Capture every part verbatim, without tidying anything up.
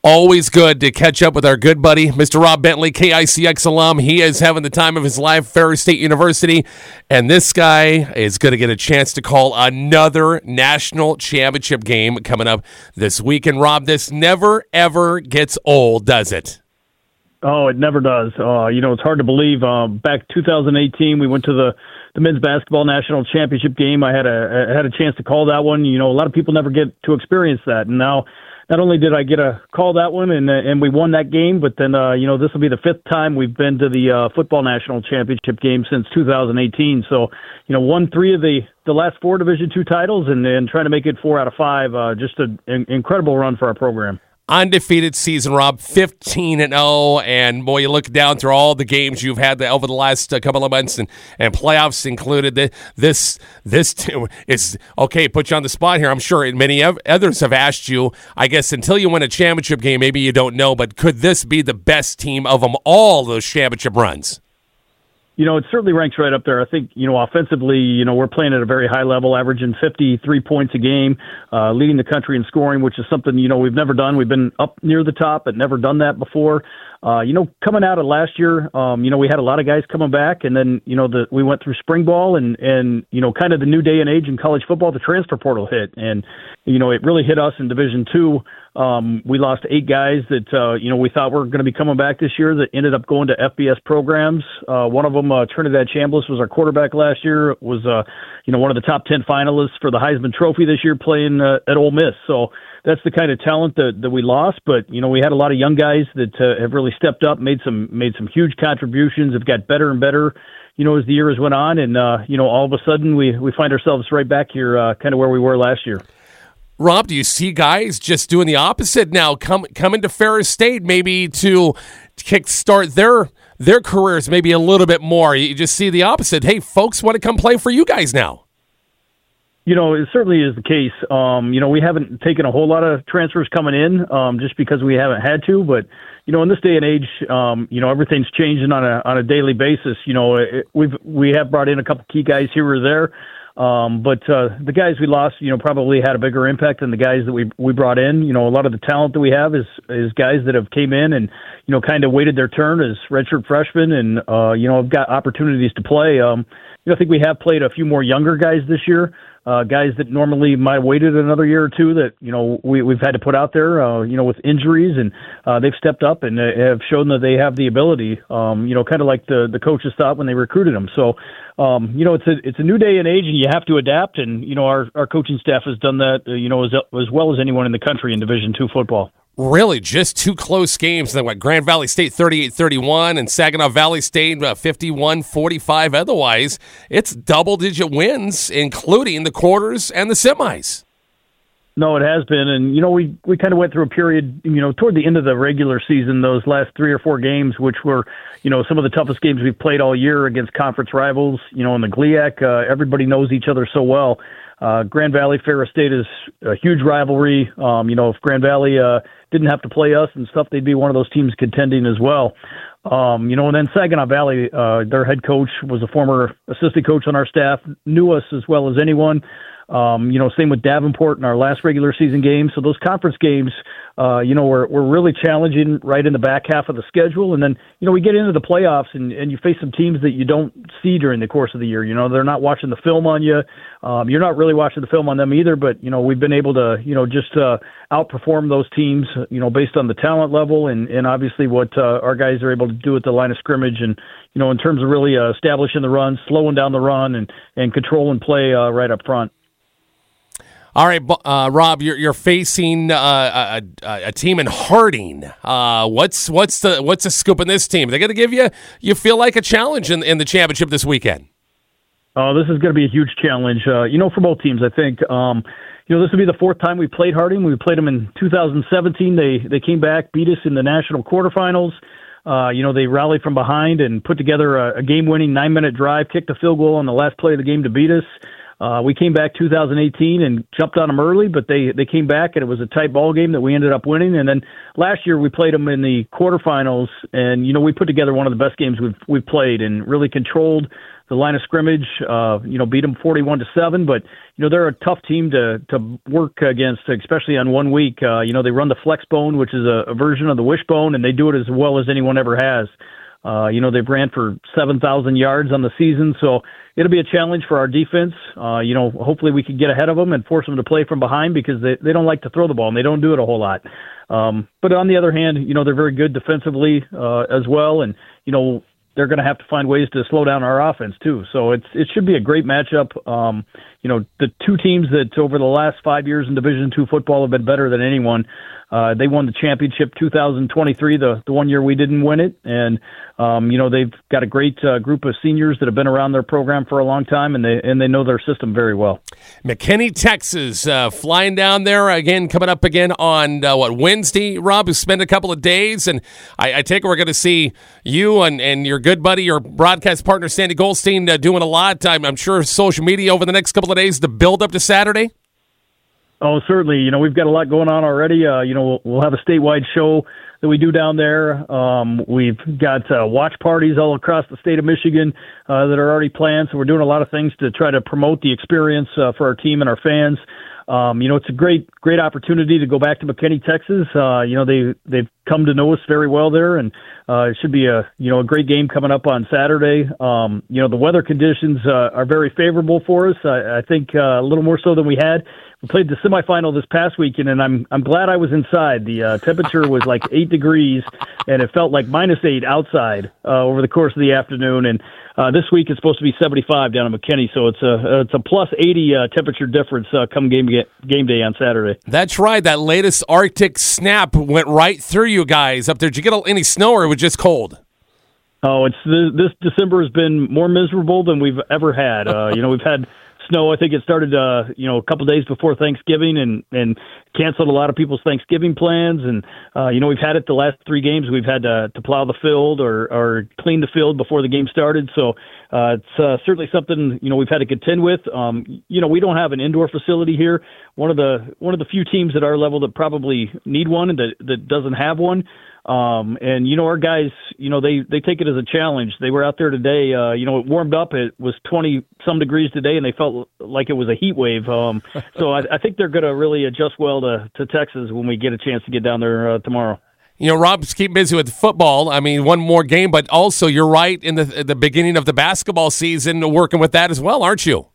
Always good to catch up with our good buddy, Mister Rob Bentley, K I C X alum. He is having the time of his life, Ferris State University, and this guy is going to get a chance to call another national championship game coming up this week. And Rob, this never, ever gets old, does it? Oh, it never does. Uh, you know, it's hard to believe. Uh, back two thousand eighteen, we went to the, the men's basketball national championship game. I had a I had a chance to call that one. You know, a lot of people never get to experience that, and now. Not only did I get a call that one, and uh, and we won that game, but then uh, you know this will be the fifth time we've been to the uh, football national championship game since two thousand eighteen. So you know, won three of the, the last four Division two titles, and and trying to make it four out of five. Uh, just an incredible run for our program. Undefeated season, Rob, fifteen and oh, and boy, you look down through all the games you've had over the last uh, couple of months, and, and playoffs included. This this team is okay. Put you on the spot here. I'm sure many others have asked you. I guess until you win a championship game, maybe you don't know. But could this be the best team of them all? Those championship runs. You know, it certainly ranks right up there. I think, you know, offensively, you know, we're playing at a very high level, averaging fifty-three points a game, uh, leading the country in scoring, which is something, you know, we've never done. We've been up near the top, but never done that before. Uh, you know, coming out of last year, um, you know, we had a lot of guys coming back, and then, you know, the, we went through spring ball and, and, you know, kind of the new day and age in college football, the transfer portal hit. And, you know, it really hit us in Division two. Um, we lost eight guys that, uh, you know, we thought were going to be coming back this year that ended up going to F B S programs. Uh, one of them, uh, Trinidad Chambliss, was our quarterback last year, was, uh, you know, one of the top ten finalists for the Heisman Trophy this year playing uh, at Ole Miss. So that's the kind of talent that, that we lost. But, you know, we had a lot of young guys that uh, have really stepped up, made some made some huge contributions, have got better and better, you know, as the years went on. And, uh, you know, all of a sudden we, we find ourselves right back here uh, kind of where we were last year. Rob, do you see guys just doing the opposite now, come coming to Ferris State maybe to kickstart their their careers maybe a little bit more? You just see the opposite. Hey, folks want to come play for you guys now. You know, it certainly is the case. Um, you know, we haven't taken a whole lot of transfers coming in um, just because we haven't had to. But, you know, in this day and age, um, you know, everything's changing on a on a daily basis. You know, it, we've we have brought in a couple key guys here or there. Um, but uh, the guys we lost, you know, probably had a bigger impact than the guys that we we brought in. You know, a lot of the talent that we have is is guys that have came in and, you know, kind of waited their turn as redshirt freshmen and, uh, you know, have got opportunities to play. Um, you know, I think we have played a few more younger guys this year, uh, guys that normally might have waited another year or two that, you know, we, we've had to put out there, uh, you know, with injuries, and uh, they've stepped up and uh, have shown that they have the ability, um, you know, kind of like the, the coaches thought when they recruited them. So, Um, you know, it's a it's a new day and age, and you have to adapt. And you know, our, our coaching staff has done that, uh, you know, as as well as anyone in the country in Division two football. Really, just two close games. Then what? Grand Valley State thirty-eight thirty-one and Saginaw Valley State uh, fifty-one forty-five. Otherwise, it's double-digit wins, including the quarters and the semis. No, it has been. And, you know, we, we kind of went through a period, you know, toward the end of the regular season, those last three or four games, which were, you know, some of the toughest games we've played all year against conference rivals, you know, in the G L I A C. Uh, everybody knows each other so well. Uh, Grand Valley, Ferris State is a huge rivalry. Um, you know, if Grand Valley uh, didn't have to play us and stuff, they'd be one of those teams contending as well. Um, you know, and then Saginaw Valley, uh, their head coach was a former assistant coach on our staff, knew us as well as anyone. Um, you know, same with Davenport in our last regular season game. So those conference games, uh, you know, were, were really challenging right in the back half of the schedule. And then, you know, we get into the playoffs and, and you face some teams that you don't see during the course of the year. You know, they're not watching the film on you. Um, you're not really watching the film on them either. But, you know, we've been able to, you know, just uh, outperform those teams, you know, based on the talent level and, and obviously what uh, our guys are able to do at the line of scrimmage. And, you know, in terms of really uh, establishing the run, slowing down the run and, and controlling play uh, right up front. All right, uh, Rob, you're you're facing uh, a, a, a team in Harding. Uh, what's what's the what's the scoop in this team? They're going to give you you feel like a challenge in in the championship this weekend. Oh, this is going to be a huge challenge. Uh, you know, for both teams, I think. Um, you know, this will be the fourth time we played Harding. We played them in two thousand seventeen. They they came back, beat us in the national quarterfinals. Uh, you know, they rallied from behind and put together a, a game-winning nine-minute drive, kicked a field goal on the last play of the game to beat us. Uh, we came back two thousand eighteen and jumped on them early, but they, they came back, and it was a tight ball game that we ended up winning. And then last year we played them in the quarterfinals, and, you know, we put together one of the best games we've we've played and really controlled the line of scrimmage, uh, you know, beat them forty-one to seven. But you know, they're a tough team to to work against, especially on one week. Uh, you know, they run the flex bone, which is a, a version of the wishbone, and they do it as well as anyone ever has. Uh, you know, they've ran for seven thousand yards on the season, so it'll be a challenge for our defense. Uh, you know, hopefully we can get ahead of them and force them to play from behind because they, they don't like to throw the ball, and they don't do it a whole lot. Um, but on the other hand, you know, they're very good defensively uh, as well, and, you know, they're going to have to find ways to slow down our offense too. So it's it should be a great matchup. Um, you know, the two teams that over the last five years in Division two football have been better than anyone. Uh, they won the championship two thousand twenty-three, the the one year we didn't win it, and um, you know they've got a great uh, group of seniors that have been around their program for a long time, and they and they know their system very well. McKinney, Texas, uh, flying down there again, coming up again on uh, what Wednesday. Rob, who spent a couple of days, and I, I take it we're going to see you and, and your good buddy, your broadcast partner, Sandy Goldstein, uh, doing a lot. I'm, I'm sure social media over the next couple of days to build up to Saturday. Oh, certainly. You know, we've got a lot going on already. Uh, you know, we'll, we'll have a statewide show that we do down there. Um, we've got uh, watch parties all across the state of Michigan uh, that are already planned. So we're doing a lot of things to try to promote the experience uh, for our team and our fans. Um, you know, it's a great, great opportunity to go back to McKinney, Texas. Uh, you know, they, they've come to know us very well there, and uh, it should be a, you know, a great game coming up on Saturday. Um, you know, the weather conditions uh, are very favorable for us. I, I think uh, a little more so than we had. We played the semifinal this past weekend, and I'm I'm glad I was inside. The uh, temperature was like eight degrees, and it felt like minus eight outside uh, over the course of the afternoon. And uh, this week it's supposed to be seventy-five down in McKinney, so it's a it's a plus eighty uh, temperature difference uh, come game game day on Saturday. That's right. That latest Arctic snap went right through you guys up there. Did you get any snow, or it was just cold? Oh, it's this December has been more miserable than we've ever had. Uh, you know, we've had snow. I think it started, uh, you know, a couple days before Thanksgiving, and, and canceled a lot of people's Thanksgiving plans. And uh, you know, we've had it the last three games. We've had to, to plow the field or, or clean the field before the game started. So uh, it's uh, certainly something, you know, we've had to contend with. Um, you know, we don't have an indoor facility here. One of the one of the few teams at our level that probably need one and that that doesn't have one. Um, and, you know, our guys, you know, they, they take it as a challenge. They were out there today, uh, you know, it warmed up. It was twenty some degrees today, and they felt like it was a heat wave. Um, so I, I think they're going to really adjust well to, to Texas when we get a chance to get down there uh, tomorrow. You know, Rob's keep busy with football. I mean, one more game, but also you're right in the, at the beginning of the basketball season, working with that as well, aren't you?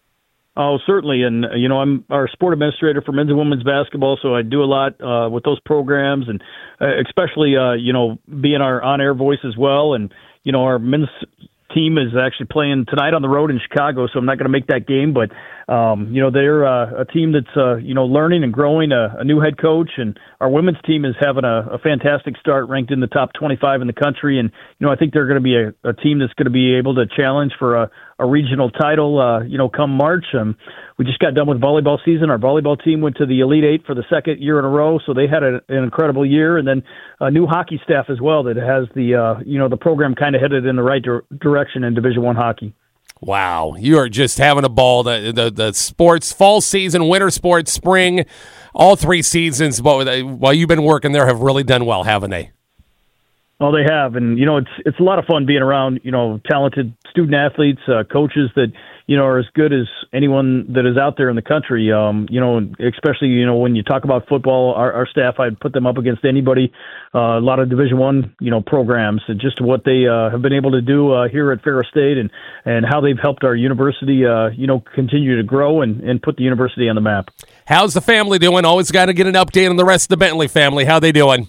Oh, certainly. And, you know, I'm our sport administrator for men's and women's basketball, so I do a lot uh, with those programs, and uh, especially, uh, you know, being our on-air voice as well. And, you know, our men's team is actually playing tonight on the road in Chicago, so I'm not going to make that game. But, um, you know, they're uh, a team that's, uh, you know, learning and growing, a, a new head coach. And our women's team is having a, a fantastic start, ranked in the top twenty-five in the country. And, you know, I think they're going to be a, a team that's going to be able to challenge for a, a regional title, uh, you know, come March. Um, we just got done with volleyball season. Our volleyball team went to the Elite Eight for the second year in a row, so they had a, an incredible year. And then a new hockey staff as well that has the, uh, you know, the program kind of headed in the right dir- direction in Division One hockey. Wow, you are just having a ball. The, the the sports, fall season, winter sports, spring, all three seasons, but while you've been working there, have really done well, haven't they? Oh, they have, and you know it's it's a lot of fun being around you know talented student athletes, uh, coaches that you know are as good as anyone that is out there in the country. Um, you know, especially you know when you talk about football, our, our staff, I'd put them up against anybody. Uh, a lot of Division One you know programs, and just what they uh, have been able to do uh, here at Ferris State, and and how they've helped our university uh, you know continue to grow and and put the university on the map. How's the family doing? Always got to get an update on the rest of the Bentley family. How they doing?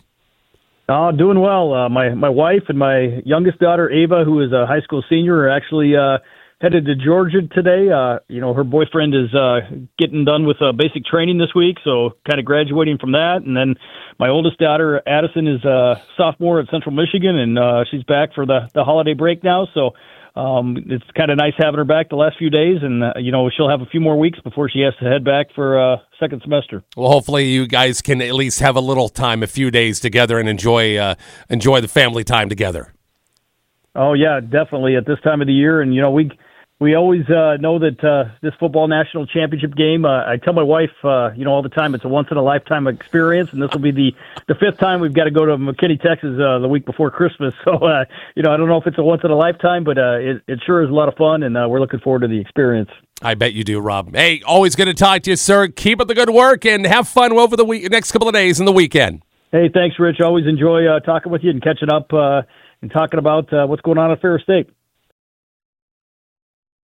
Uh, doing well. Uh, my, my wife and my youngest daughter, Ava, who is a high school senior, are actually uh, headed to Georgia today. Uh, you know, her boyfriend is uh, getting done with uh, basic training this week, so kind of graduating from that. And then my oldest daughter, Addison, is a sophomore at Central Michigan, and uh, she's back for the, the holiday break now. So um, it's kind of nice having her back the last few days, and, uh, you know, she'll have a few more weeks before she has to head back for uh, second semester. Well, hopefully you guys can at least have a little time, a few days together, and enjoy uh, enjoy the family time together. Oh, yeah, definitely at this time of the year. And, you know, we We always uh, know that uh, this football national championship game, uh, I tell my wife, uh, you know, all the time, it's a once-in-a-lifetime experience, and this will be the, the fifth time we've got to go to McKinney, Texas uh, the week before Christmas. So, uh, you know, I don't know if it's a once-in-a-lifetime, but uh, it, it sure is a lot of fun, and uh, we're looking forward to the experience. I bet you do, Rob. Hey, always good to talk to you, sir. Keep up the good work, and have fun over the week, next couple of days and the weekend. Hey, thanks, Rich. Always enjoy uh, talking with you and catching up uh, and talking about uh, what's going on at Ferris State.